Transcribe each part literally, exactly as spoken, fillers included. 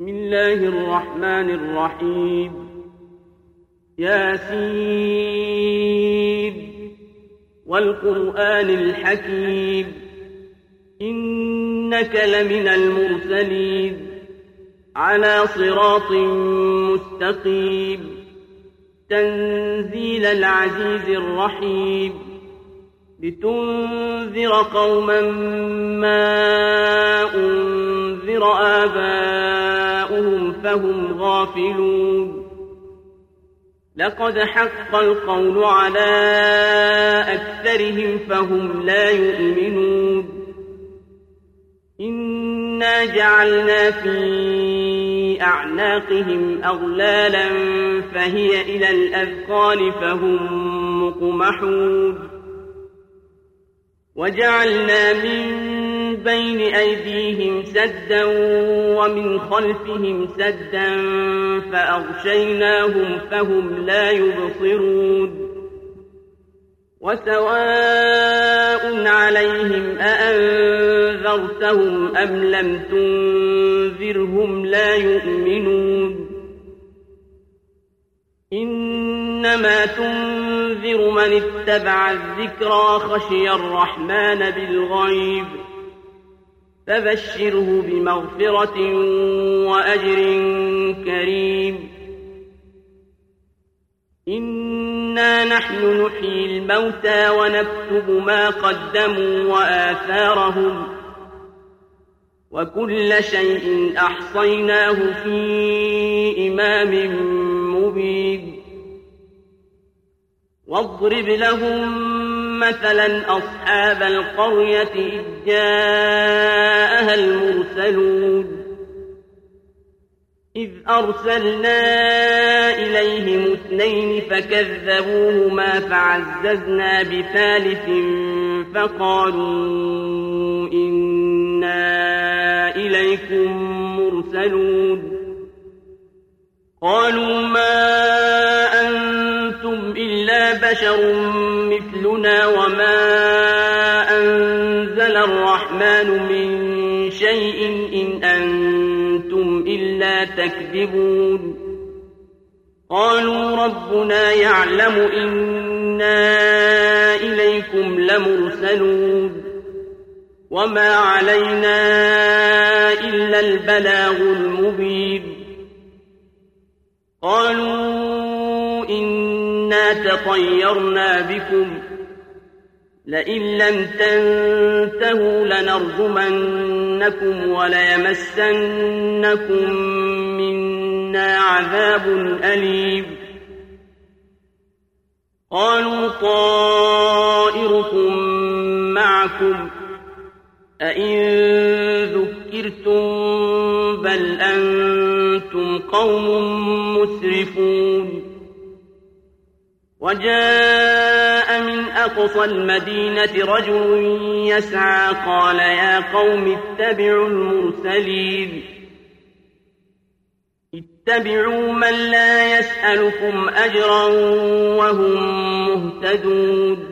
بسم الله الرحمن الرحيم. ياسين والقرآن الحكيم إنك لمن المرسلين على صراط مستقيم تنزيل العزيز الرحيم لتنذر قوما ما أنذر آباؤهم فهم غافلون. لقد حق القول على أكثرهم فهم لا يؤمنون. إنا جعلنا في أعناقهم أغلالا فهي إلى الأذقان فهم مقمحون. وجعلنا من بين أيديهم سدا ومن خلفهم سدا فأغشيناهم فهم لا يبصرون. وسواء عليهم أأنذرتهم أم لم تنذرهم لا يؤمنون. إنما تنذر من اتبع الذكرى خشي الرحمن بالغيب فبشره بمغفرة وأجر كريم. إنا نحن نحيي الموتى ونكتب ما قدموا وآثارهم وكل شيء أحصيناه في إمام مبين. واضرب لهم مثلا أصحاب القرية إذ جاءها المرسلون إذ أرسلنا إليهم اثنين فكذبوهما فعززنا بثالث فقالوا إنا إليكم مرسلون. قالوا ما أنتم إلا بشر مثلنا وما أنزل الرحمن من شيء إن أنتم إلا تكذبون. قالوا ربنا يعلم إنا إليكم لمرسلون وما علينا إلا البلاغ المبين. قالوا إنا تطيرنا بكم لئن لم تنتهوا لنرجمنكم وليمسنكم منا عذاب أليم. قالوا طائركم معكم أئن ذكرتم بل أنتم قوم مسرفون. وجاء من أقصى المدينة رجل يسعى قال يا قوم اتبعوا المرسلين اتبعوا من لا يسألكم أجرا وهم مهتدون.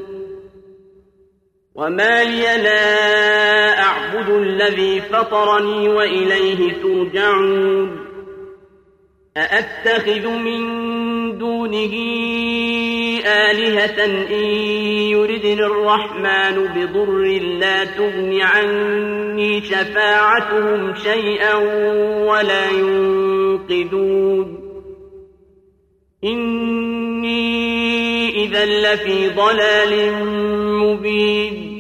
وما لي لا أعبد الذي فطرني وإليه ترجعون. أأتخذ من دونه آلهة إن يردني الرحمن بضر لا تغن عني شفاعتهم شيئا ولا ينقذون. إني إذا لفي ضلال مبين.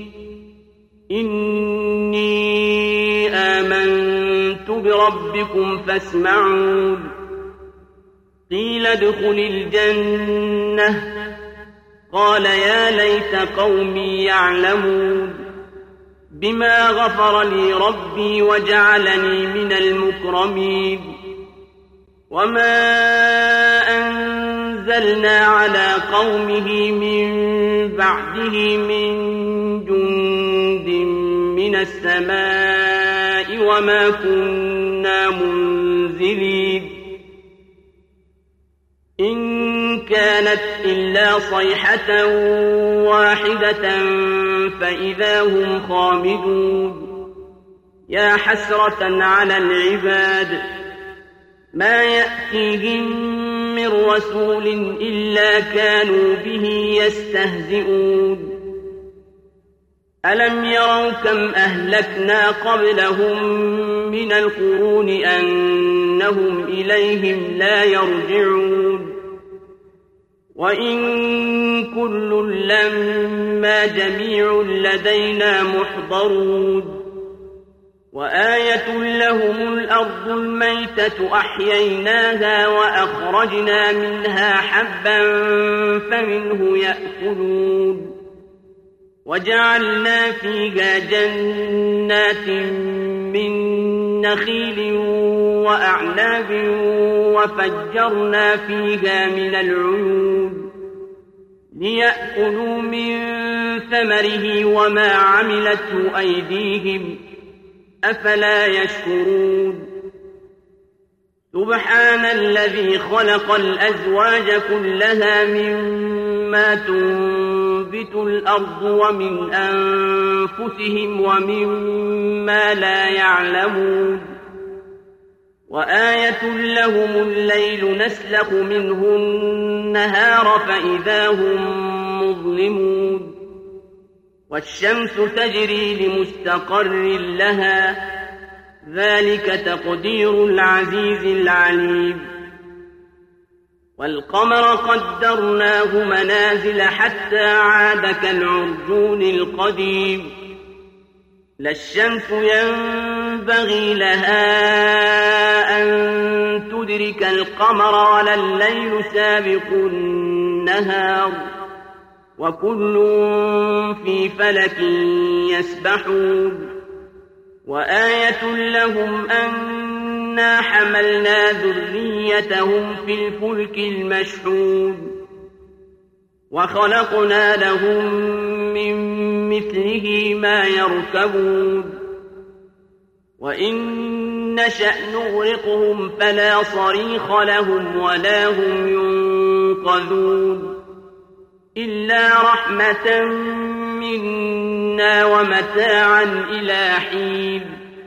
إني آمنت بربكم فاسمعون. قيل ادخل الجنة قال يا ليت قومي يعلمون بما غفر لي ربي وجعلني من المكرمين. وما أنزلنا على قومه من بعده من جند من السماء وما كنا منزلين. إن كانت إلا صيحة واحدة فإذا هم خامدون. يا حسرة على العباد ما يأتيهم من رسول إلا كانوا به يستهزئون ألم يروا كم أهلكنا قبلهم من القرون أنهم إليهم لا يرجعون وإن كل لما جميع لدينا محضرون وآية لهم الأرض الميتة أحييناها وأخرجنا منها حبا فمنه يأكلون وجعلنا فيها جنات من نخيل وأعناب وفجرنا فيها من العيون ليأكلوا من ثمره وما عملته أيديهم أفلا يشكرون سبحان الذي خلق الأزواج كلها مما تنبت الأرض ومن أنفسهم ومما لا يعلمون وآية لهم الليل نسلخ منه النهار فإذا هم مظلمون والشمس تجري لمستقر لها ذلك تقدير العزيز العليم والقمر قدرناه منازل حتى عاد كالعرجون القديم لا الشمس ينبغي لها أن تدرك القمر ولا الليل سابق النهار وكل في فلك يسبحون وآية لهم أنا حملنا ذريتهم في الفلك المشحون وخلقنا لهم من مثله ما يركبون وإن نشأ نغرقهم فلا صريخ لهم ولا هم ينقذون إلا رحمة منا ومتاعا إلى حين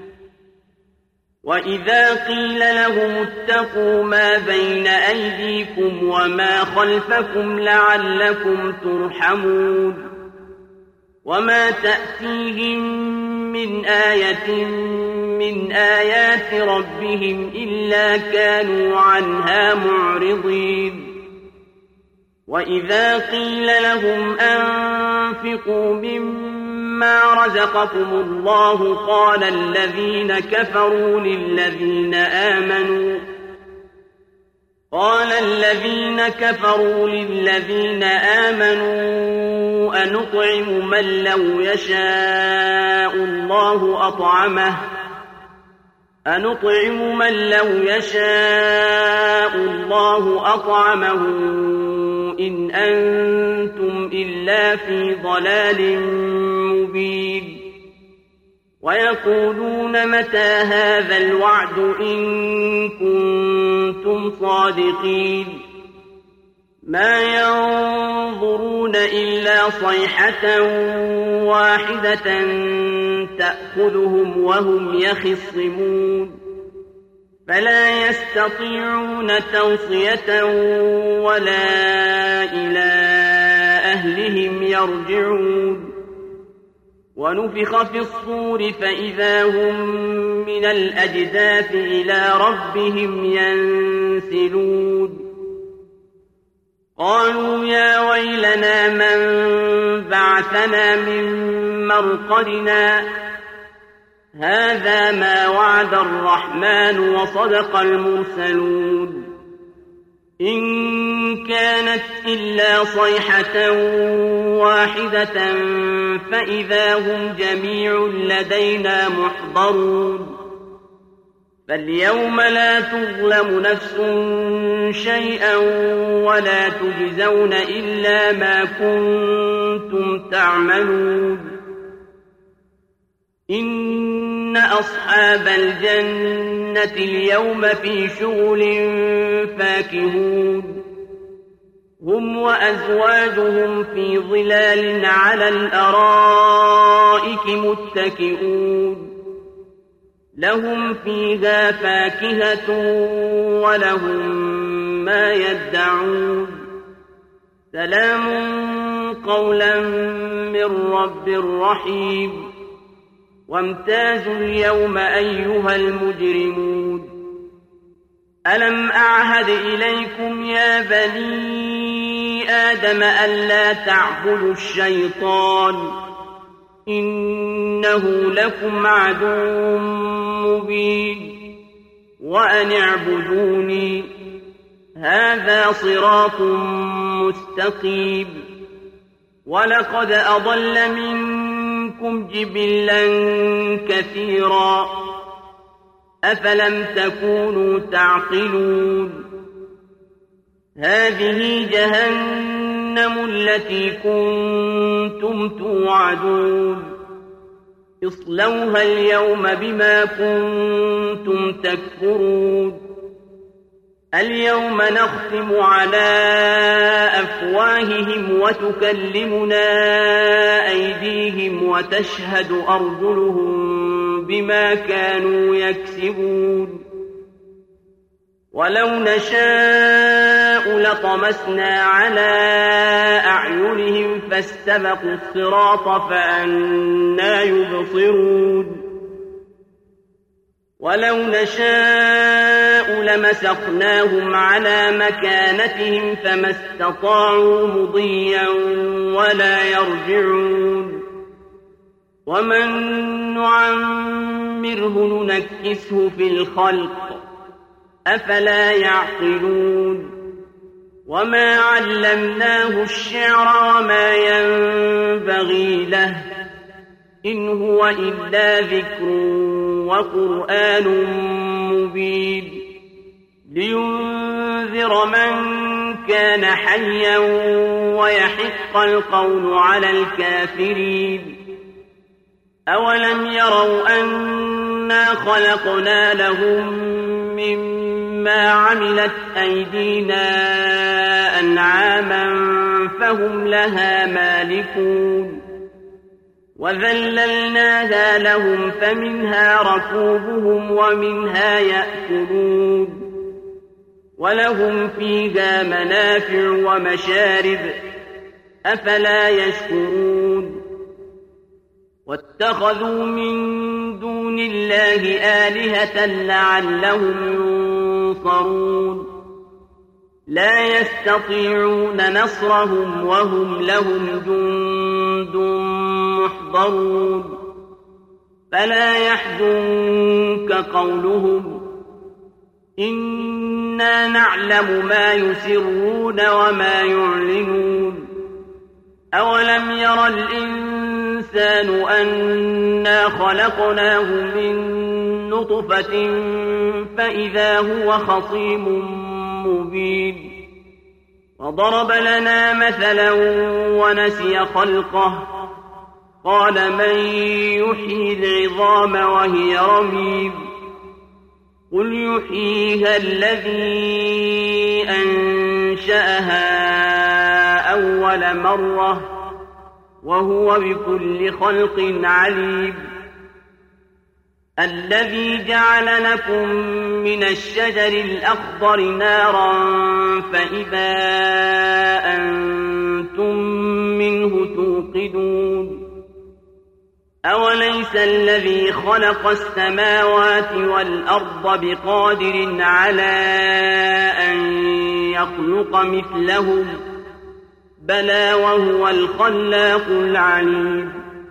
وإذا قيل لهم اتقوا ما بين أيديكم وما خلفكم لعلكم ترحمون وما تأتيهم من آية من آيات ربهم إلا كانوا عنها معرضين وإذا قيل لهم أنفقوا مما رزقكم الله قال الذين كفروا للذين آمنوا قال الذين كفروا للذين آمنوا أنطعم من لو يشاء الله أطعمه أنطعم من لو يشاء الله أطعمه إن أنتم إلا في ضلال مبين ويقولون متى هذا الوعد إن كنتم صادقين ما ينظرون إلا صيحة واحدة تأخذهم وهم يخصمون فلا يستطيعون توصية ولا إلى أهلهم يرجعون ونفخ في الصور فإذا هم من الأجداث إلى ربهم ينسلون قالوا يا ويلنا من بعثنا من مرقدنا هذا ما وعد الرحمن وصدق المرسلون إن كانت إلا صيحة واحدة فإذا هم جميع لدينا محضرون فاليوم لا تظلم نفس شيئا ولا تجزون إلا ما كنتم تعملون إن أصحاب الجنة اليوم في شغل فاكهون هم وأزواجهم في ظلال على الأرائك متكئون لهم فيها فاكهة ولهم ما يدعون سلام قولا من رب رحيم وامتازوا اليوم أيها المجرمون ألم أعهد إليكم يا بني آدم ألا تعبدوا الشيطان إنه لكم عدو مبين وأن اعبدوني هذا صراط مستقيم ولقد أضل منكم جبلا كثيرا أفلم تكونوا تعقلون هذه جهنم التي كنتم توعدون اصلوها اليوم بما كنتم تكفرون اليوم نختم على أفواههم وتكلمنا أيديهم وتشهد أرجلهم بما كانوا يكسبون ولو نشاء لطمسنا على أعينهم فاستبقوا الصراط فأنى يبصرون ولو نشاء لمسخناهم على مكانتهم فما استطاعوا مضيا ولا يرجعون ومن نعمره ننكسه في الخلق أفلا يعقلون وما علمناه الشعر وما ينبغي له إن هو إلا ذكر وقرآن مبين لينذر من كان حيا ويحق القول على الكافرين أولم يروا أنا خلقنا لهم مما عملت أيدينا أنعاما فهم لها مالكون وذللناها لهم فمنها ركوبهم ومنها يأكلون ولهم فيها منافع ومشارب أفلا يشكرون واتخذوا من دون الله آلهة لعلهم ينصرون لا يستطيعون نصرهم وهم لهم جند محضرون فلا يحزنك قولهم إنا نعلم ما يسرون وما يعلنون أولم ير الإنسان أنا خلقناه من نطفة فإذا هو خصيم مبين وضرب لنا مثلا ونسي خلقه قال من يحيي العظام وهي رميم قل يحييها الذي أنشأها أول مرة وهو بكل خلق عليم الذي جعل لكم من الشجر الأخضر نارا فإذا أنتم منه توقدون أوليس الذي خلق السماوات والأرض بقادر على أن يخلق مثلهم بلى وهو الخلاق العليم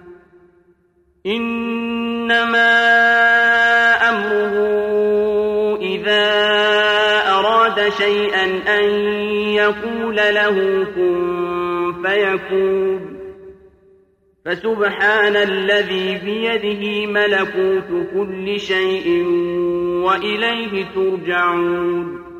إنما أمره إذا أراد شيئا أن يقول له كن فيكون فسبحان الذي بيده ملكوت كل شيء وإليه ترجعون